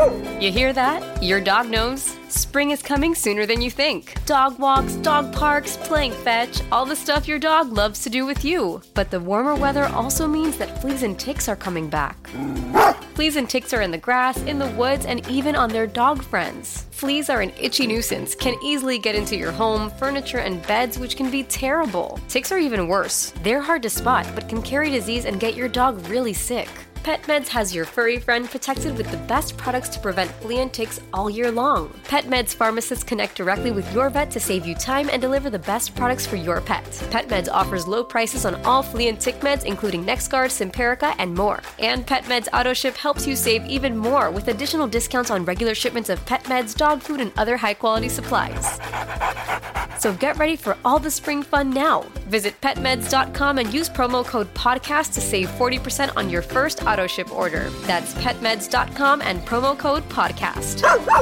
You hear that? Your dog knows. Spring is coming sooner than you think. Dog walks, dog parks, playing fetch, all the stuff your dog loves to do with you. But the warmer weather also means that fleas and ticks are coming back. Fleas and ticks are in the grass, in the woods, and even on their dog friends. Fleas are an itchy nuisance, can easily get into your home, furniture, and beds, which can be terrible. Ticks are even worse. They're hard to spot, but can carry disease and get your dog really sick. PetMeds has your furry friend protected with the best products to prevent flea and ticks all year long. PetMeds pharmacists connect directly with your vet to save you time and deliver the best products for your pet. PetMeds offers low prices on all flea and tick meds, including NexGard, Simparica, and more. And PetMeds AutoShip helps you save even more with additional discounts on regular shipments of pet meds, dog food, and other high-quality supplies. So get ready for all the spring fun now. Visit petmeds.com and use promo code PODCAST to save 40% on your first AutoShip order. That's petmeds.com and promo code PODCAST.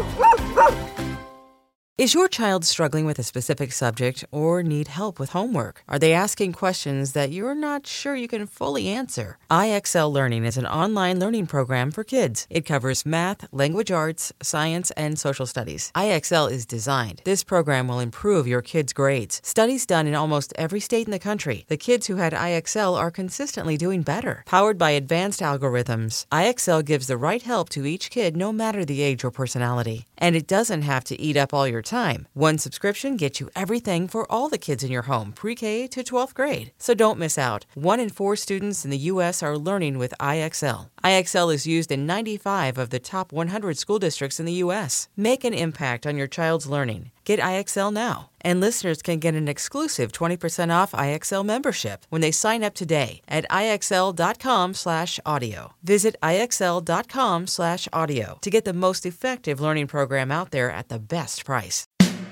Is your child struggling with a specific subject or need help with homework? Are they asking questions that you're not sure you can fully answer? IXL Learning is an online learning program for kids. It covers math, language arts, science, and social studies. IXL is designed. This program will improve your kids' grades. Studies done in almost every state in the country. The kids who had IXL are consistently doing better. Powered by advanced algorithms, IXL gives the right help to each kid no matter the age or personality. And it doesn't have to eat up all your time. One subscription gets you everything for all the kids in your home, pre-K to 12th grade. So don't miss out. 1 in 4 students in the U.S. are learning with IXL. IXL is used in 95 of the top 100 school districts in the U.S. Make an impact on your child's learning. Get IXL now. And listeners can get an exclusive 20% off IXL membership when they sign up today at IXL.com/audio. Visit IXL.com/audio to get the most effective learning program out there at the best price.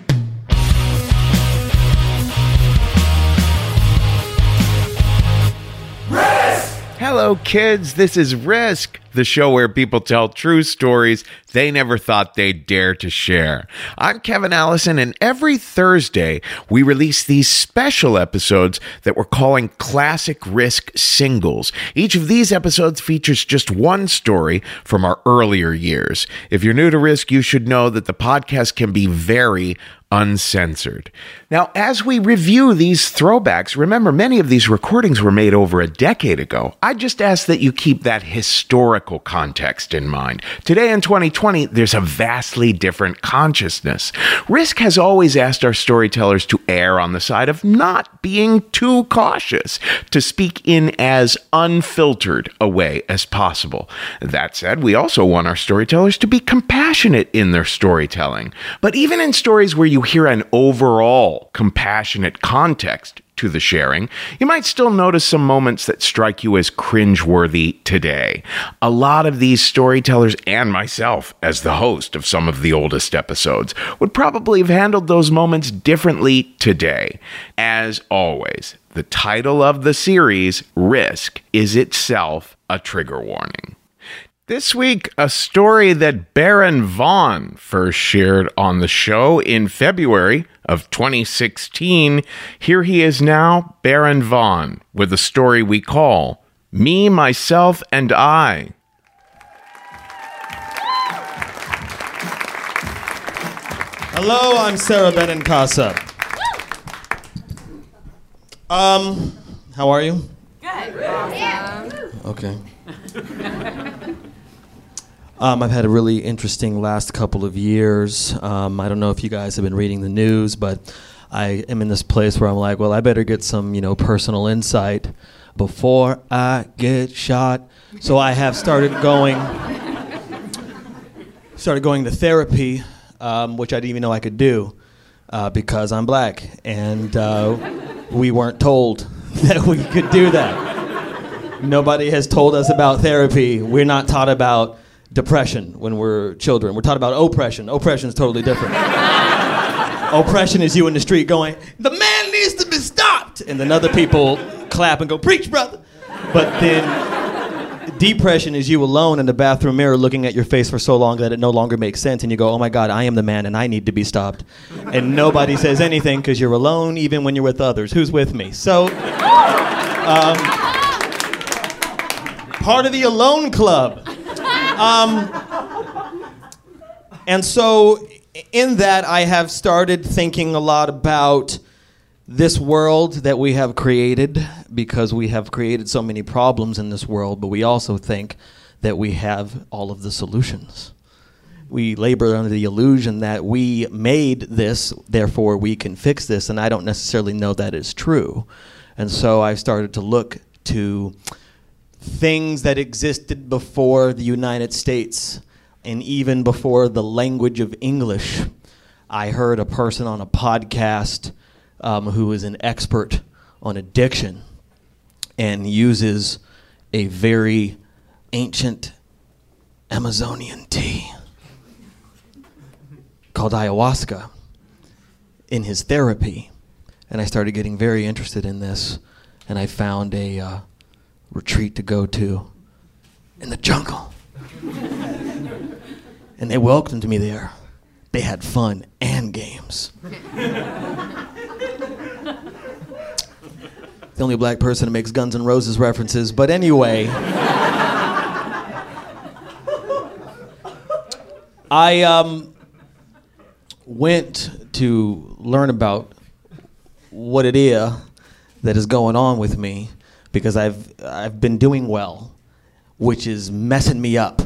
Hello, kids. This is Risk, the show where people tell true stories they never thought they'd dare to share. I'm Kevin Allison, and every Thursday, we release these special episodes that we're calling Classic Risk Singles. Each of these episodes features just one story from our earlier years. If you're new to Risk, you should know that the podcast can be very uncensored. Now, as we review these throwbacks, remember many of these recordings were made over a decade ago. I just ask that you keep that historical context in mind. Today in 2020, there's a vastly different consciousness. Risk has always asked our storytellers to err on the side of not being too cautious, to speak in as unfiltered a way as possible. That said, we also want our storytellers to be compassionate in their storytelling. But even in stories where you hear an overall compassionate context to the sharing, you might still notice some moments that strike you as cringeworthy today. A lot of these storytellers, and myself as the host of some of the oldest episodes, would probably have handled those moments differently today. As always, the title of the series, Risk, is itself a trigger warning. This week, a story that Baron Vaughn first shared on the show in February of 2016. Here he is now, Baron Vaughn, with a story we call Me, Myself, and I. Hello, I'm Sarah Benincasa. How are you? Good. Awesome. Okay. I've had a really interesting last couple of years. I don't know if you guys have been reading the news, but I am in this place where I'm like, well, I better get some, personal insight before I get shot. So I have started going to therapy, which I didn't even know I could do because I'm black, and we weren't told that we could do that. Nobody has told us about therapy. We're not taught about depression when we're children. We're taught about oppression. Oppression is totally different. Oppression is you in the street going, the man needs to be stopped. And then other people clap and go, preach, brother. But then depression is you alone in the bathroom mirror looking at your face for so long that it no longer makes sense. And you go, oh my God, I am the man and I need to be stopped. And nobody says anything because you're alone even when you're with others. Who's with me? So, part of the Alone Club. And so in that, I have started thinking a lot about this world that we have created, because we have created so many problems in this world, but we also think that we have all of the solutions. We labor under the illusion that we made this, therefore we can fix this, and I don't necessarily know that is true. And so I started to look to things that existed before the United States and even before the language of English. I heard a person on a podcast who is an expert on addiction and uses a very ancient Amazonian tea called ayahuasca in his therapy. And I started getting very interested in this, and I found a retreat to go to in the jungle. And they welcomed me there. They had fun and games. The only black person who makes Guns N' Roses references, but anyway. I went to learn about what it is that is going on with me, because I've been doing well, which is messing me up.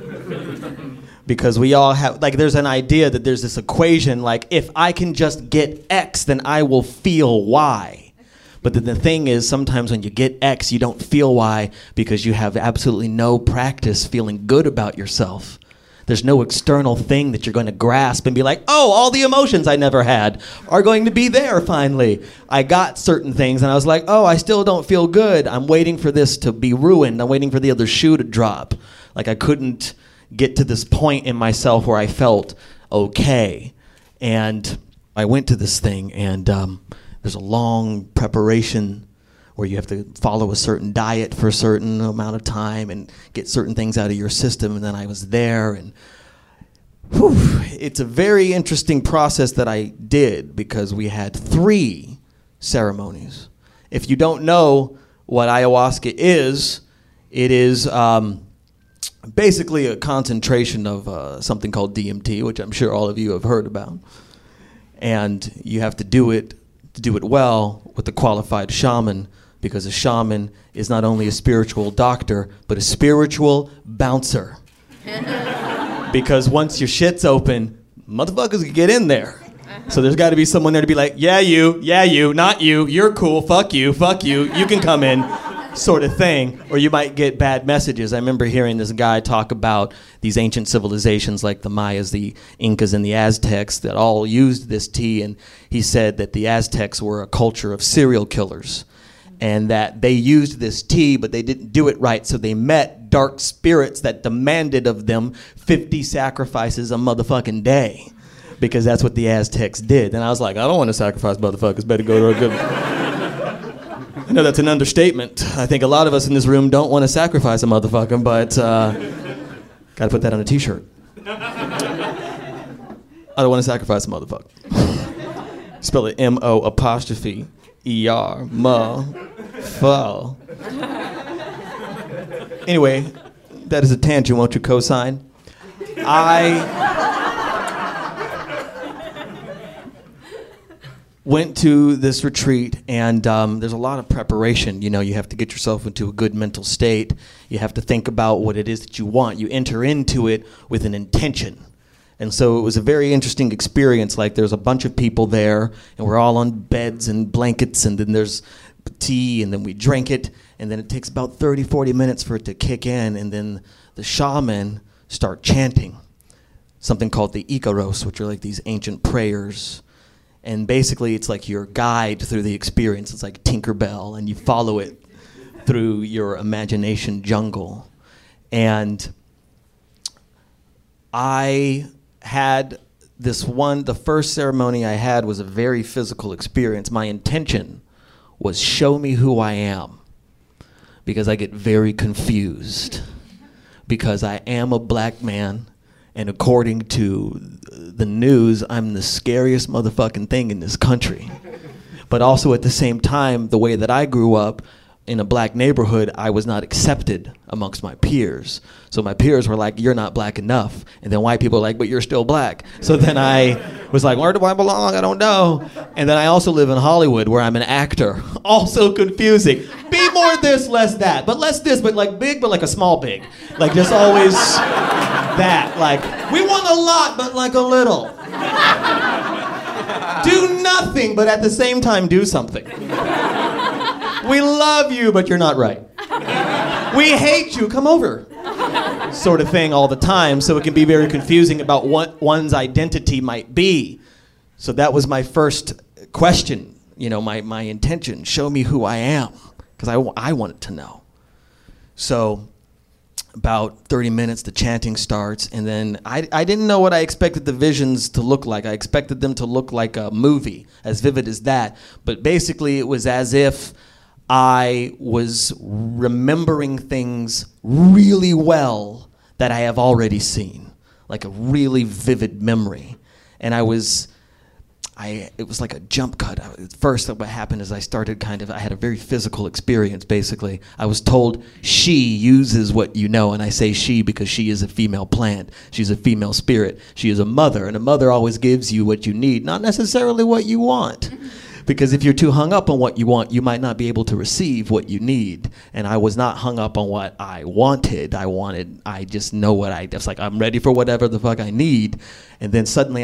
Because we all have, like, there's an idea that there's this equation, like, if I can just get X, then I will feel Y. But then the thing is, sometimes when you get X, you don't feel Y because you have absolutely no practice feeling good about yourself. There's no external thing that you're going to grasp and be like, oh, all the emotions I never had are going to be there finally. I got certain things and I was like, oh, I still don't feel good. I'm waiting for this to be ruined. I'm waiting for the other shoe to drop. Like, I couldn't get to this point in myself where I felt okay. And I went to this thing, and there's a long preparation where you have to follow a certain diet for a certain amount of time and get certain things out of your system. And then I was there, and it's a very interesting process that I did, because we had 3 ceremonies. If you don't know what ayahuasca is, it is basically a concentration of something called DMT, which I'm sure all of you have heard about. And you have to do it well with a qualified shaman, because a shaman is not only a spiritual doctor, but a spiritual bouncer. Because once your shit's open, motherfuckers can get in there. So there's got to be someone there to be like, yeah, you, not you, you're cool, fuck you, you can come in, sort of thing. Or you might get bad messages. I remember hearing this guy talk about these ancient civilizations like the Mayas, the Incas, and the Aztecs that all used this tea, and he said that the Aztecs were a culture of serial killers, and that they used this tea, but they didn't do it right, so they met dark spirits that demanded of them 50 sacrifices a motherfucking day, because that's what the Aztecs did. And I was like, I don't want to sacrifice motherfuckers, better go to a good... I know that's an understatement. I think a lot of us in this room don't want to sacrifice a motherfucker, but gotta put that on a t-shirt. I don't want to sacrifice a motherfucker. Spell it M-O''ER, ma-fa. Anyway, that is a tangent. Won't you co-sign? I went to this retreat, and there's a lot of preparation. You know, you have to get yourself into a good mental state. You have to think about what it is that you want. You enter into it with an intention. And so it was a very interesting experience. Like, there's a bunch of people there, and we're all on beds and blankets, and then there's tea, and then we drink it, and then it takes about 30, 40 minutes for it to kick in, and then the shaman start chanting something called the Icaros, which are like these ancient prayers. And basically, it's like your guide through the experience. It's like Tinkerbell, and you follow it through your imagination jungle. And I had the first ceremony I had was a very physical experience. My intention was show me who I am, because I get very confused, because I am a black man, and according to the news, I'm the scariest motherfucking thing in this country. But also at the same time, the way that I grew up, in a black neighborhood, I was not accepted amongst my peers. So my peers were like, you're not black enough. And then white people were like, but you're still black. So then I was like, where do I belong? I don't know. And then I also live in Hollywood where I'm an actor. Also confusing. Be more this, less that. But less this, but like big, but like a small big. Like just always that. Like, we want a lot, but like a little. Do nothing, but at the same time do something. We love you, but you're not right. We hate you, come over. Sort of thing all the time, so it can be very confusing about what one's identity might be. So that was my first question, my intention. Show me who I am, because I wanted to know. So about 30 minutes, the chanting starts, and then I didn't know what I expected the visions to look like. I expected them to look like a movie, as vivid as that. But basically, it was as if I was remembering things really well that I have already seen, like a really vivid memory. And it was like a jump cut. First, what happened is I had a very physical experience, basically. I was told, she uses what you know, and I say she because she is a female plant. She's a female spirit. She is a mother, and a mother always gives you what you need, not necessarily what you want. Because if you're too hung up on what you want, you might not be able to receive what you need. And I was not hung up on what I wanted. I just know what it's like, I'm ready for whatever the fuck I need. And then suddenly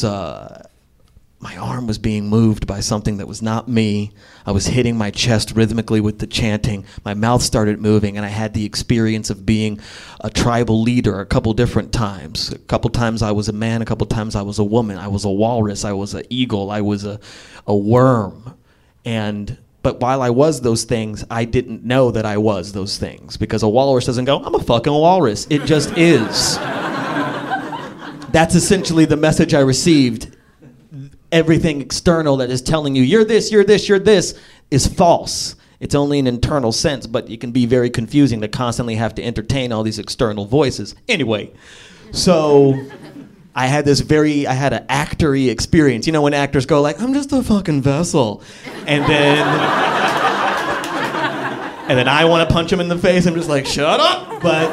my arm was being moved by something that was not me. I was hitting my chest rhythmically with the chanting. My mouth started moving, and I had the experience of being a tribal leader a couple different times. A couple times I was a man, a couple times I was a woman. I was a walrus, I was an eagle, I was a worm. But while I was those things, I didn't know that I was those things, because a walrus doesn't go, I'm a fucking walrus. It just is. That's essentially the message I received. Everything external that is telling you, you're this, is false. It's only an internal sense, but it can be very confusing to constantly have to entertain all these external voices. Anyway, so I had an actor-y experience. When actors go like, I'm just a fucking vessel. And then I want to punch him in the face. I'm just like, shut up. But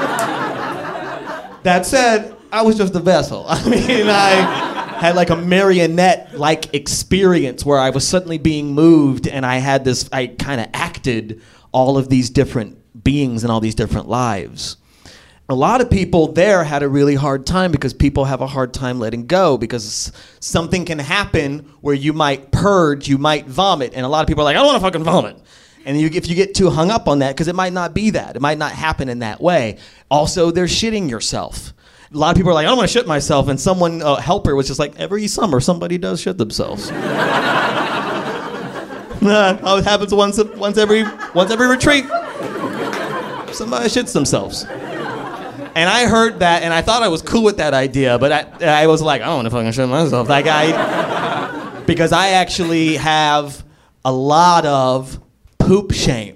that said, I was just a vessel. I had like a marionette-like experience where I was suddenly being moved, and I kind of acted all of these different beings and all these different lives. A lot of people there had a really hard time, because people have a hard time letting go, because something can happen where you might purge, you might vomit, and a lot of people are like, I don't want to fucking vomit. And if you get too hung up on that, because it might not be that. It might not happen in that way. Also, they're shitting yourself. A lot of people are like, I don't want to shit myself, and someone, a helper, was just like, every summer somebody does shit themselves. It happens once every retreat. Somebody shits themselves. And I heard that, and I thought I was cool with that idea, but I was like, I don't want to fucking shit myself. Because I actually have a lot of poop shame.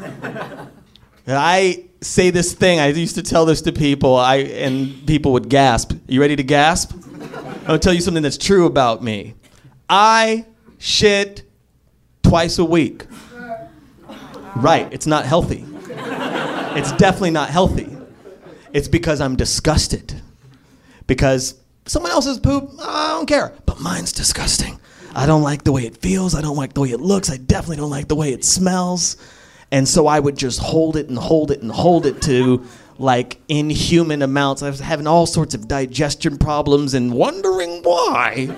I say this thing, I used to tell this to people, and people would gasp. You ready to gasp? I'm gonna tell you something that's true about me. I shit twice a week. Right, it's not healthy. It's definitely not healthy. It's because I'm disgusted. Because someone else's poop, I don't care, but mine's disgusting. I don't like the way it feels, I don't like the way it looks, I definitely don't like the way it smells. And so I would just hold it and hold it and hold it to like inhuman amounts. I was having all sorts of digestion problems and wondering why.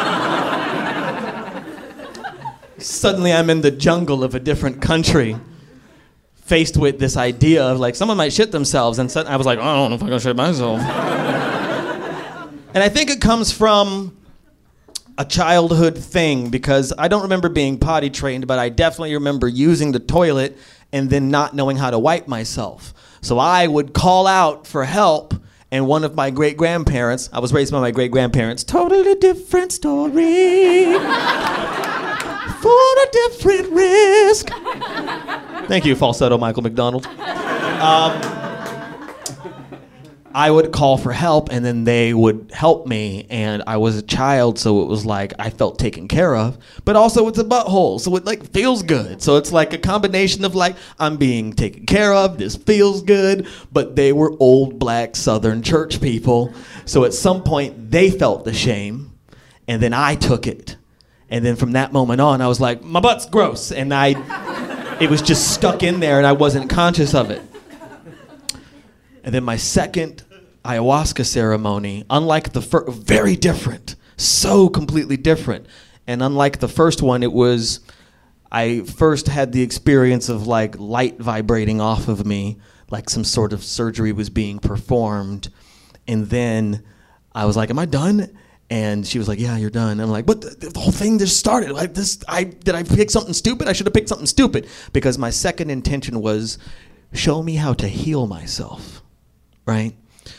Suddenly I'm in the jungle of a different country, faced with this idea of like someone might shit themselves, and I was like, I don't know if I'm gonna shit myself. And I think it comes from a childhood thing, because I don't remember being potty trained, but I definitely remember using the toilet and then not knowing how to wipe myself. So I would call out for help, and one of my great-grandparents, I was raised by my great-grandparents, totally different story, for a different risk. Thank you, falsetto Michael McDonald. I would call for help, and then they would help me. And I was a child, so it was like I felt taken care of. But also, it's a butthole, so it like feels good. So it's like a combination of like I'm being taken care of. This feels good. But they were old black Southern church people, so at some point they felt the shame, and then I took it. And then from that moment on, I was like, my butt's gross, and it was just stuck in there, and I wasn't conscious of it. And then my second ayahuasca ceremony, unlike the first, very different, so completely different. And unlike the first one, I first had the experience of like light vibrating off of me, like some sort of surgery was being performed. And then I was like, am I done? And she was like, yeah, you're done. I'm like, but the whole thing just started. Like this, did I pick something stupid? I should have picked something stupid. Because my second intention was, show me how to heal myself. Right?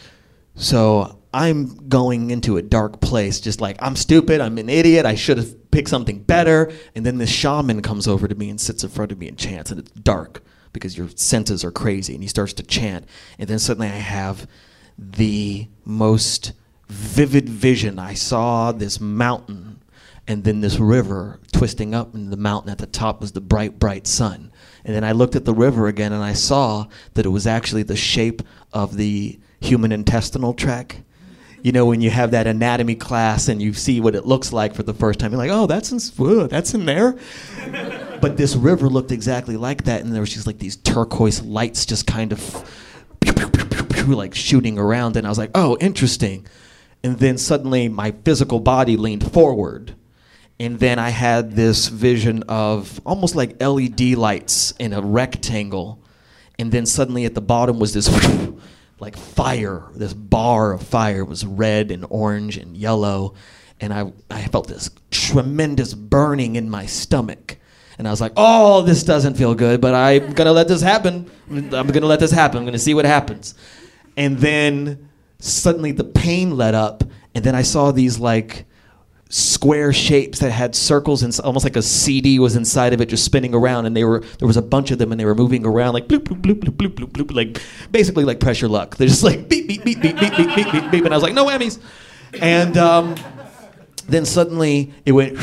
So I'm going into a dark place, just like, I'm stupid, I'm an idiot, I should have picked something better. And then this shaman comes over to me and sits in front of me and chants, and it's dark because your senses are crazy, and he starts to chant. And then suddenly I have the most vivid vision. I saw this mountain and then this river twisting up, and the mountain at the top was the bright, bright sun. And then I looked at the river again, and I saw that it was actually the shape of the human intestinal tract. You know, when you have that anatomy class and you see what it looks like for the first time, you're like, oh, that's in there. But this river looked exactly like that, and there was just like these turquoise lights just kind of like shooting around, and I was like, oh, interesting. And then suddenly my physical body leaned forward. And then I had this vision of almost like LED lights in a rectangle. And then suddenly at the bottom was this like fire. This bar of fire was red and orange and yellow. And I felt this tremendous burning in my stomach. And I was like, oh, this doesn't feel good, but I'm going to let this happen. I'm going to let this happen. I'm going to see what happens. And then suddenly the pain let up. And then I saw these like square shapes that had circles, and almost like a CD was inside of it, just spinning around. And there was a bunch of them, and they were moving around like bloop bloop bloop bloop bloop bloop bloop, like basically like pressure luck. They're just like beep beep beep beep beep beep beep beep beep, and I was like, no whammies. And then suddenly it went,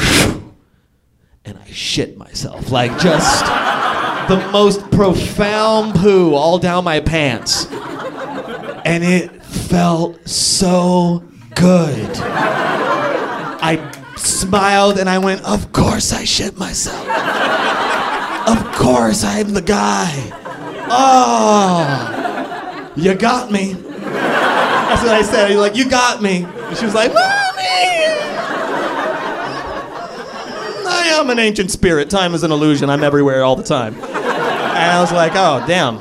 and I shit myself, like just the most profound poo all down my pants, and it felt so good. I smiled and I went, of course I shit myself. Of course I'm the guy. Oh, you got me. That's what I said. You're like, you got me. And she was like, Mommy! I am an ancient spirit. Time is an illusion. I'm everywhere all the time. And I was like, oh, damn.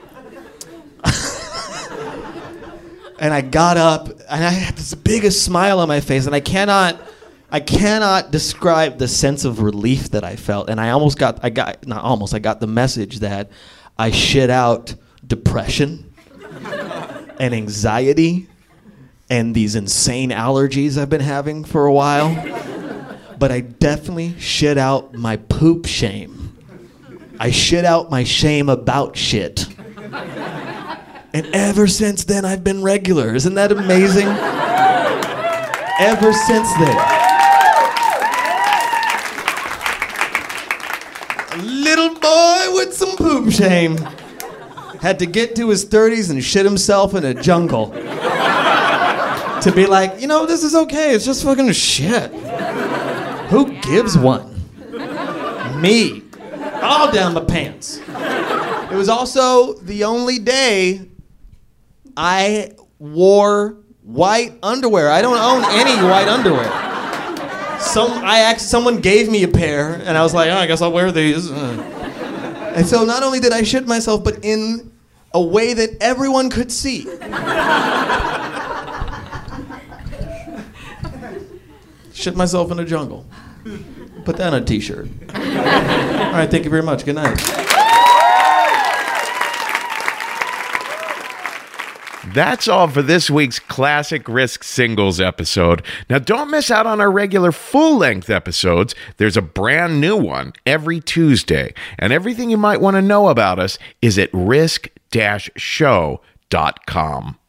And I got up, and I had this biggest smile on my face, and I cannot describe the sense of relief that I felt. And I got the message that I shit out depression and anxiety and these insane allergies I've been having for a while. But I definitely shit out my poop shame. I shit out my shame about shit. And ever since then, I've been regular. Isn't that amazing? Ever since then. A little boy with some poop shame had to get to his 30s and shit himself in a jungle. To be like, you know, this is okay. It's just fucking shit. Who gives one? Me. All down my pants. It was also the only day I wore white underwear. I don't own any white underwear. Someone gave me a pair, and I was like, oh, I guess I'll wear these. And so not only did I shit myself, but in a way that everyone could see. Shit myself in a jungle. Put that on a t-shirt. All right, thank you very much. Good night. That's all for this week's Classic Risk Singles episode. Now, don't miss out on our regular full-length episodes. There's a brand new one every Tuesday. And everything you might want to know about us is at risk-show.com.